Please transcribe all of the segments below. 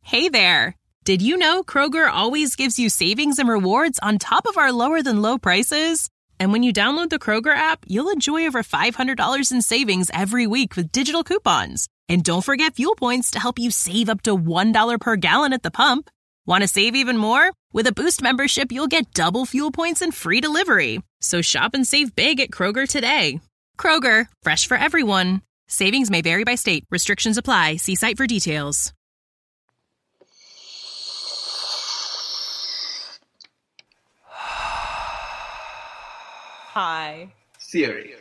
Hey there! Did you know Kroger always gives you savings and rewards on top of our lower-than-low prices? And when you download the Kroger app, you'll enjoy over $500 in savings every week with digital coupons. And don't forget fuel points to help you save up to $1 per gallon at the pump. Want to save even more? With a Boost membership, you'll get double fuel points and free delivery. So shop and save big at Kroger today. Kroger, fresh for everyone. Savings may vary by state. Restrictions apply. See site for details. High Theory.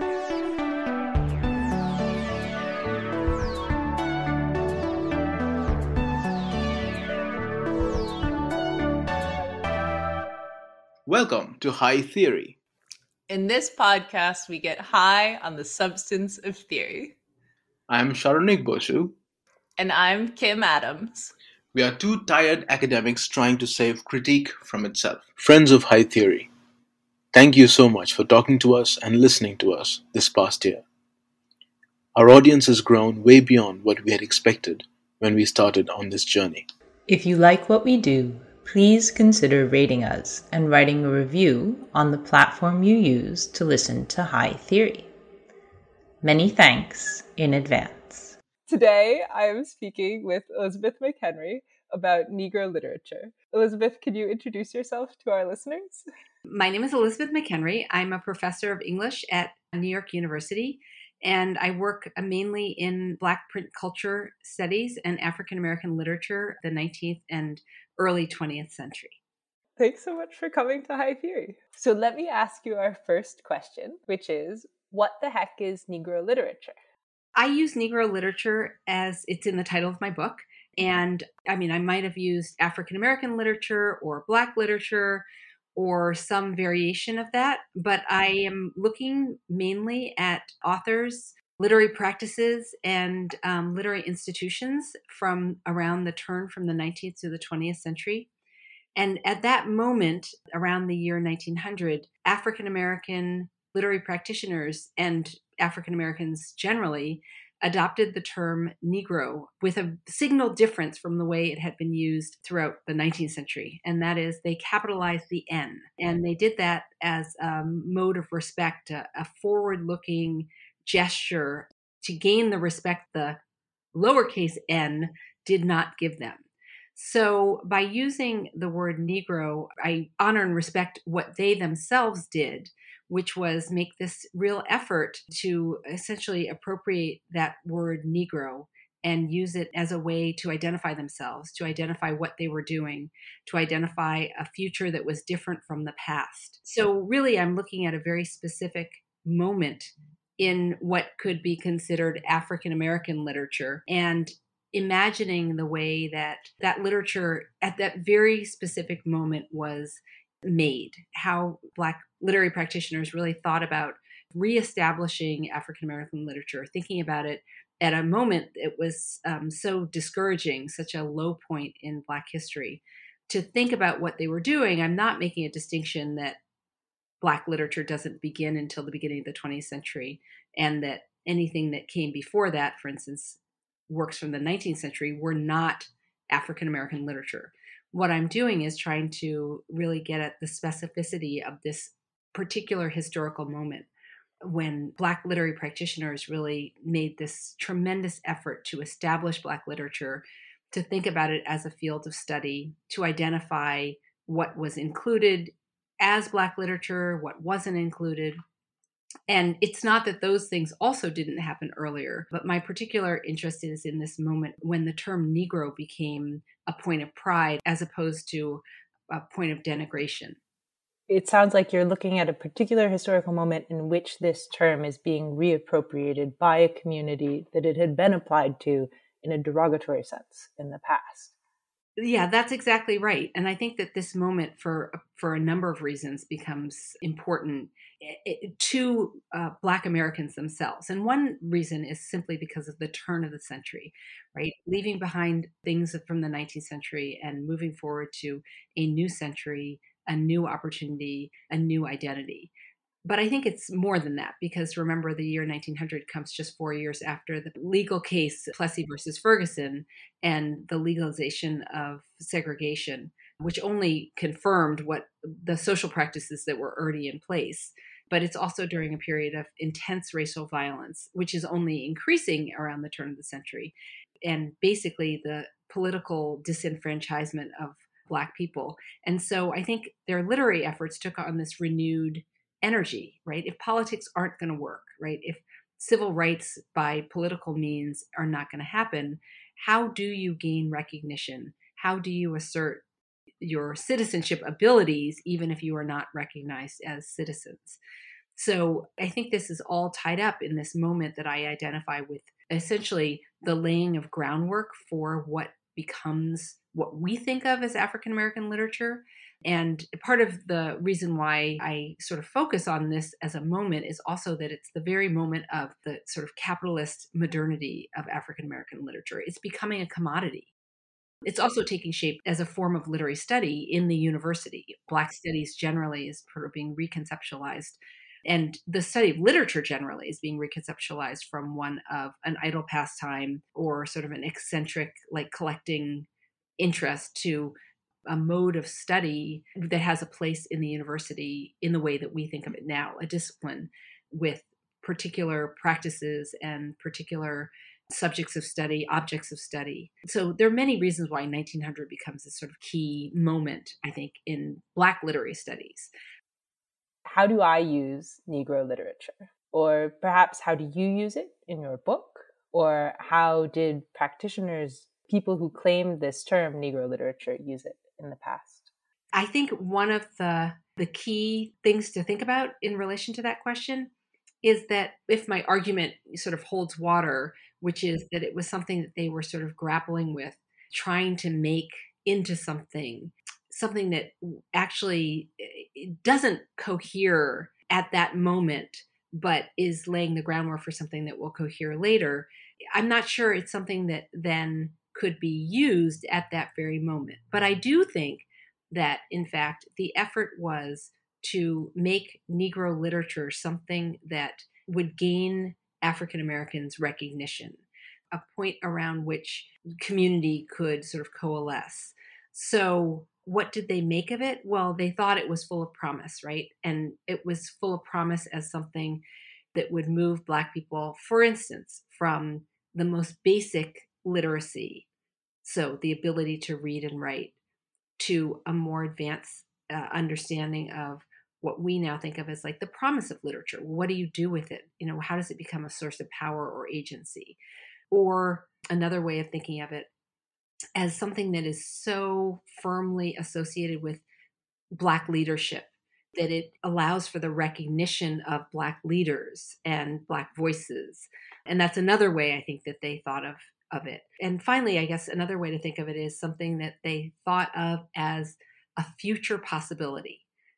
Welcome to High Theory. In this podcast, we get high on the substance of theory. I'm Sharonik Boshu. And I'm Kim Adams. We are two tired academics trying to save critique from itself. Friends of High Theory. Thank you so much for talking to us and listening to us this past year. Our audience has grown way beyond what we had expected when we started on this journey. If you like what we do, please consider rating us and writing a review on the platform you use to listen to High Theory. Many thanks in advance. Today, I am speaking with Elizabeth McHenry about Negro literature. Elizabeth, can you introduce yourself to our listeners? My name is Elizabeth McHenry. I'm a professor of English at New York University, and I work mainly in Black print culture studies and African American literature, the 19th and early 20th century. Thanks so much for coming to High Theory. So let me ask you our first question, which is, what the heck is Negro literature? I use Negro literature as it's in the title of my book. And I might have used African American literature or Black literature or some variation of that, but I am looking mainly at authors, literary practices, and literary institutions from around the turn from the 19th to the 20th century. And at that moment, around the year 1900, African American literary practitioners and African Americans generally adopted the term Negro with a signal difference from the way it had been used throughout the 19th century. And that is they capitalized the N. And they did that as a mode of respect, a forward-looking gesture to gain the respect the lowercase n did not give them. So by using the word Negro, I honor and respect what they themselves did, which was make this real effort to essentially appropriate that word Negro and use it as a way to identify themselves, to identify what they were doing, to identify a future that was different from the past. So really, I'm looking at a very specific moment in what could be considered African American literature and imagining the way that that literature at that very specific moment was made, how Black literary practitioners really thought about reestablishing African American literature, thinking about it at a moment it was so discouraging, such a low point in Black history. To think about what they were doing, I'm not making a distinction that Black literature doesn't begin until the beginning of the 20th century, and that anything that came before that, for instance, works from the 19th century, were not African American literature. What I'm doing is trying to really get at the specificity of this particular historical moment when Black literary practitioners really made this tremendous effort to establish Black literature, to think about it as a field of study, to identify what was included as Black literature, what wasn't included. And it's not that those things also didn't happen earlier, but my particular interest is in this moment when the term Negro became a point of pride as opposed to a point of denigration. It sounds like you're looking at a particular historical moment in which this term is being reappropriated by a community that it had been applied to in a derogatory sense in the past. Yeah, that's exactly right. And I think that this moment, for a number of reasons, becomes important to Black Americans themselves. And one reason is simply because of the turn of the century, right? Leaving behind things from the 19th century and moving forward to a new century, a new opportunity, a new identity. But I think it's more than that, because remember, the year 1900 comes just 4 years after the legal case, Plessy versus Ferguson, and the legalization of segregation, which only confirmed what the social practices that were already in place. But it's also during a period of intense racial violence, which is only increasing around the turn of the century. And basically the political disenfranchisement of Black people. And so I think their literary efforts took on this renewed energy, right? If politics aren't going to work, right? If civil rights by political means are not going to happen, how do you gain recognition? How do you assert your citizenship abilities, even if you are not recognized as citizens? So I think this is all tied up in this moment that I identify with, essentially the laying of groundwork for what becomes what we think of as African American literature. And part of the reason why I sort of focus on this as a moment is also that it's the very moment of the sort of capitalist modernity of African American literature. It's becoming a commodity. It's also taking shape as a form of literary study in the university. Black studies generally is sort of being reconceptualized. And the study of literature generally is being reconceptualized from one of an idle pastime or sort of an eccentric, like collecting interest, to a mode of study that has a place in the university in the way that we think of it now, a discipline with particular practices and particular subjects of study, objects of study. So there are many reasons why 1900 becomes this sort of key moment, I think, in Black literary studies. How do I use Negro literature? Or perhaps how do you use it in your book? Or how did practitioners, people who claimed this term Negro literature, use it in the past? I think one of the key things to think about in relation to that question is that if my argument sort of holds water, which is that it was something that they were sort of grappling with, trying to make into something that actually doesn't cohere at that moment, but is laying the groundwork for something that will cohere later, I'm not sure it's something that then could be used at that very moment. But I do think that, in fact, the effort was to make Negro literature something that would gain African Americans recognition, a point around which community could sort of coalesce. So what did they make of it? Well, they thought it was full of promise, right? And it was full of promise as something that would move Black people, for instance, from the most basic literacy, so the ability to read and write, to a more advanced understanding of what we now think of as like the promise of literature. What do you do with it? You know, how does it become a source of power or agency? Or another way of thinking of it as something that is so firmly associated with Black leadership that it allows for the recognition of Black leaders and Black voices. And that's another way I think that they thought of it. And finally, I guess another way to think of it is something that they thought of as a future possibility.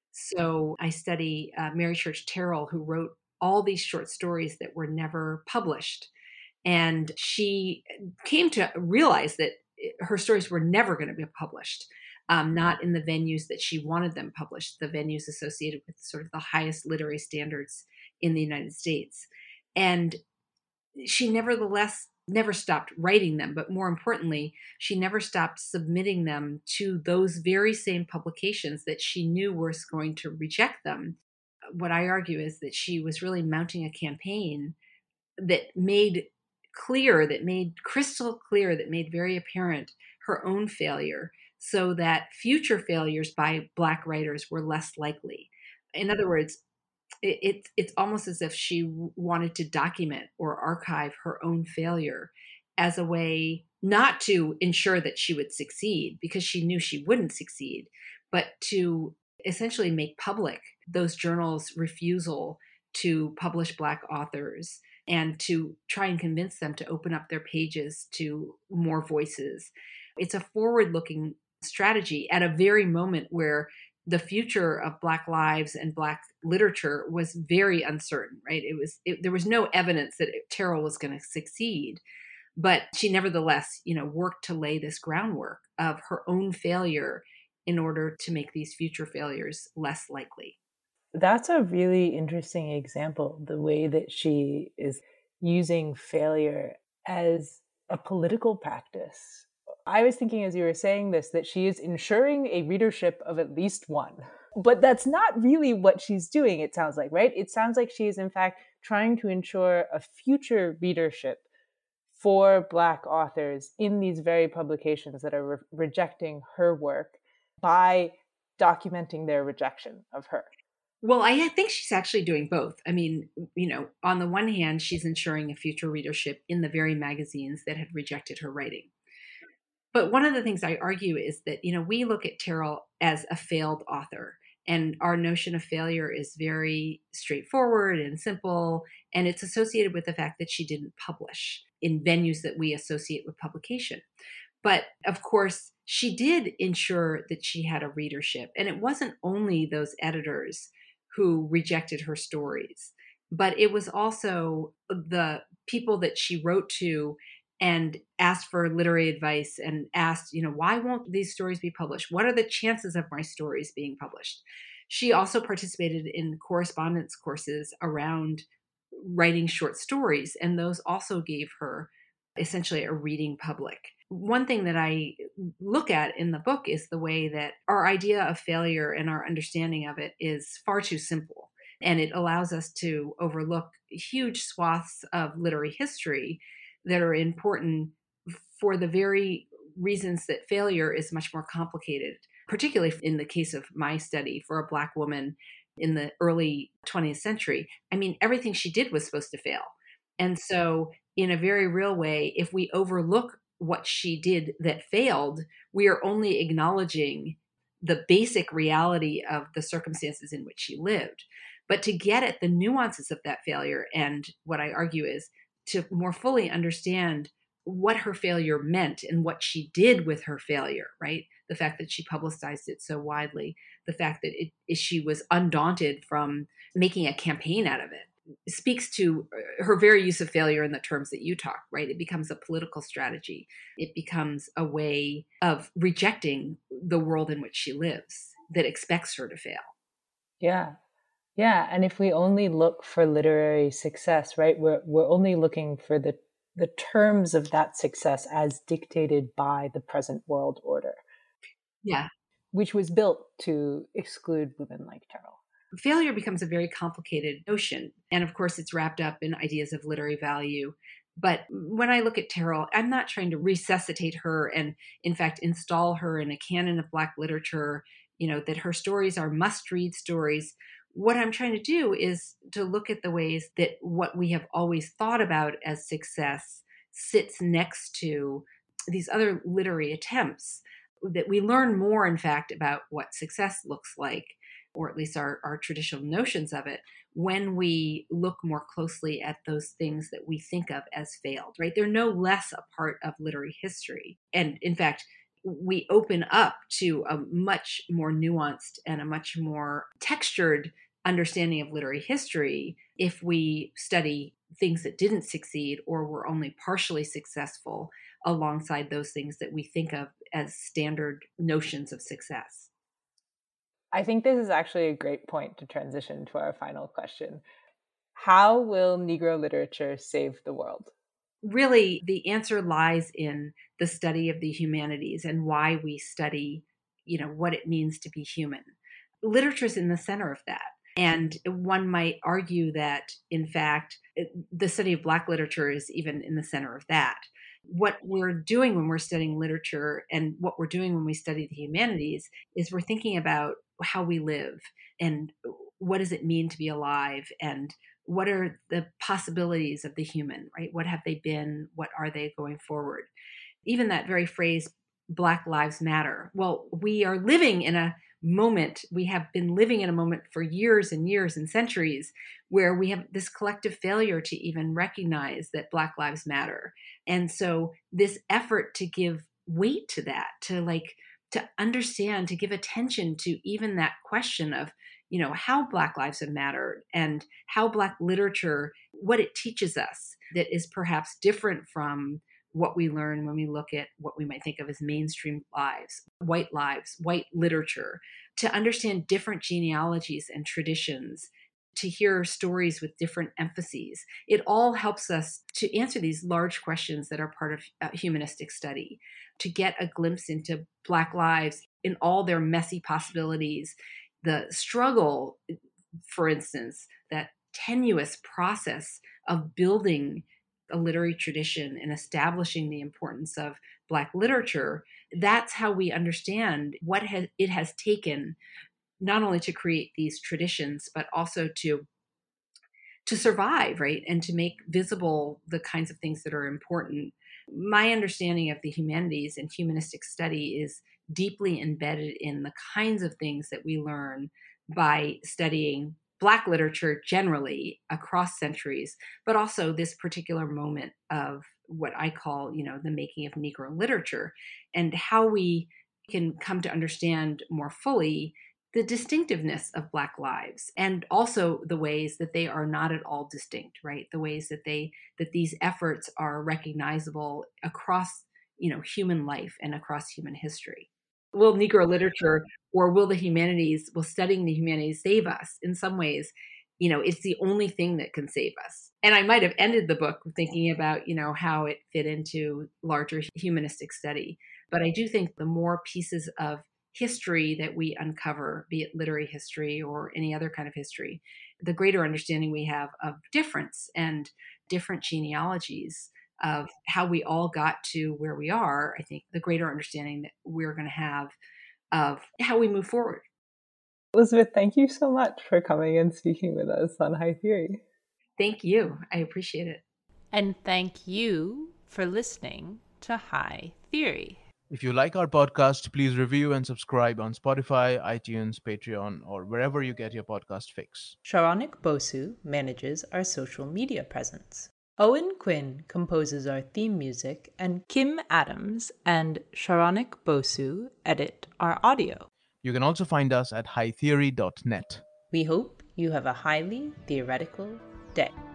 So I study Mary Church Terrell, who wrote all these short stories that were never published. And she came to realize that her stories were never going to be published, not in the venues that she wanted them published, the venues associated with sort of the highest literary standards in the United States. And she nevertheless never stopped writing them, but more importantly, she never stopped submitting them to those very same publications that she knew were going to reject them. What I argue is that she was really mounting a campaign that made crystal clear, that made very apparent her own failure, so that future failures by Black writers were less likely. In other words, it's almost as if she wanted to document or archive her own failure as a way not to ensure that she would succeed, because she knew she wouldn't succeed, but to essentially make public those journals' refusal to publish Black authors and to try and convince them to open up their pages to more voices. It's a forward-looking strategy at a very moment where the future of Black lives and Black literature was very uncertain, right? There was no evidence that Terrell was going to succeed, but she nevertheless, worked to lay this groundwork of her own failure in order to make these future failures less likely. That's a really interesting example, the way that she is using failure as a political practice. I was thinking as you were saying this that she is ensuring a readership of at least one. But that's not really what she's doing, it sounds like, right? It sounds like she is, in fact, trying to ensure a future readership for Black authors in these very publications that are rejecting her work by documenting their rejection of her. Well, I think she's actually doing both. I mean, on the one hand, she's ensuring a future readership in the very magazines that had rejected her writing. But one of the things I argue is that, we look at Terrell as a failed author, and our notion of failure is very straightforward and simple, and it's associated with the fact that she didn't publish in venues that we associate with publication. But of course, she did ensure that she had a readership, and it wasn't only those editors who rejected her stories, but it was also the people that she wrote to and asked for literary advice and asked, why won't these stories be published? What are the chances of my stories being published? She also participated in correspondence courses around writing short stories, and those also gave her essentially a reading public. One thing that I look at in the book is the way that our idea of failure and our understanding of it is far too simple. And it allows us to overlook huge swaths of literary history that are important for the very reasons that failure is much more complicated, particularly in the case of my study for a Black woman in the early 20th century. I mean, everything she did was supposed to fail. And so in a very real way, if we overlook what she did that failed, we are only acknowledging the basic reality of the circumstances in which she lived. But to get at the nuances of that failure, and what I argue is to more fully understand what her failure meant and what she did with her failure, right? The fact that she publicized it so widely, the fact that she was undaunted from making a campaign out of it, speaks to her very use of failure in the terms that you talk, right? It becomes a political strategy. It becomes a way of rejecting the world in which she lives that expects her to fail. Yeah. Yeah. And if we only look for literary success, right, we're only looking for the terms of that success as dictated by the present world order. Yeah. Which was built to exclude women like Terrell. Failure becomes a very complicated notion. And of course, it's wrapped up in ideas of literary value. But when I look at Terrell, I'm not trying to resuscitate her and, in fact, install her in a canon of Black literature, that her stories are must-read stories. What I'm trying to do is to look at the ways that what we have always thought about as success sits next to these other literary attempts, that we learn more, in fact, about what success looks like, or at least our traditional notions of it, when we look more closely at those things that we think of as failed, right? They're no less a part of literary history. And in fact, we open up to a much more nuanced and a much more textured understanding of literary history if we study things that didn't succeed or were only partially successful alongside those things that we think of as standard notions of success. I think this is actually a great point to transition to our final question. How will Negro literature save the world? Really, the answer lies in the study of the humanities and why we study, what it means to be human. Literature is in the center of that. And one might argue that, in fact, the study of Black literature is even in the center of that. What we're doing when we're studying literature and what we're doing when we study the humanities is we're thinking about how we live and what does it mean to be alive and what are the possibilities of the human, right? What have they been? What are they going forward? Even that very phrase, Black Lives Matter. Well, we are living in a moment, we have been living in a moment for years and years and centuries where we have this collective failure to even recognize that Black Lives Matter. And so this effort to give weight to that, to understand, to give attention to even that question of, how Black lives have mattered and how Black literature, what it teaches us that is perhaps different from what we learn when we look at what we might think of as mainstream lives, white literature, to understand different genealogies and traditions, to hear stories with different emphases. It all helps us to answer these large questions that are part of humanistic study, to get a glimpse into Black lives in all their messy possibilities, the struggle, for instance, that tenuous process of building a literary tradition and establishing the importance of Black literature. That's how we understand what it has taken not only to create these traditions, but also to survive, right? And to make visible the kinds of things that are important. My understanding of the humanities and humanistic study is deeply embedded in the kinds of things that we learn by studying Black literature generally across centuries, but also this particular moment of what I call, the making of Negro literature, and how we can come to understand more fully the distinctiveness of Black lives, and also the ways that they are not at all distinct, right? The ways that these efforts are recognizable across, human life and across human history. Will Negro literature or will studying the humanities save us? In some ways, it's the only thing that can save us. And I might have ended the book thinking about, how it fit into larger humanistic study. But I do think the more pieces of history that we uncover, be it literary history or any other kind of history, the greater understanding we have of difference and different genealogies of how we all got to where we are, I think the greater understanding that we're going to have of how we move forward. Elizabeth, thank you so much for coming and speaking with us on High Theory. Thank you. I appreciate it. And thank you for listening to High Theory. If you like our podcast, please review and subscribe on Spotify, iTunes, Patreon, or wherever you get your podcast fix. Sharonik Bosu manages our social media presence. Owen Quinn composes our theme music, and Kim Adams and Sharonik Bosu edit our audio. You can also find us at hightheory.net. We hope you have a highly theoretical day.